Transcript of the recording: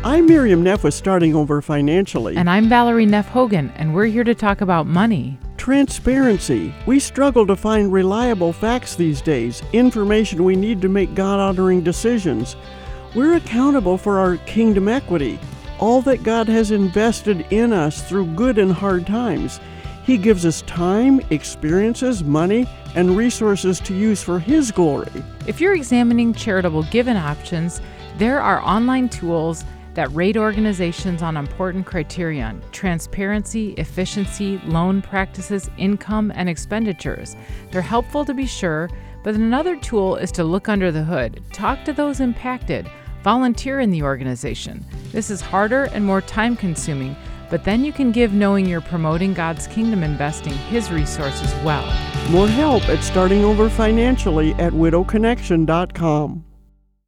I'm Miriam Neff with Starting Over Financially. And I'm Valerie Neff Hogan, and we're here to talk about money. Transparency. We struggle to find reliable facts these days, information we need to make God-honoring decisions. We're accountable for our kingdom equity, all that God has invested in us through good and hard times. He gives us time, experiences, money, and resources to use for His glory. If you're examining charitable giving options, there are online tools that rate organizations on important criterion: transparency, efficiency, loan practices, income, and expenditures. They're helpful to be sure, but another tool is to look under the hood, talk to those impacted, volunteer in the organization. This is harder and more time-consuming, but then you can give knowing you're promoting God's kingdom, investing His resources well. More help at Starting Over Financially at widowconnection.com.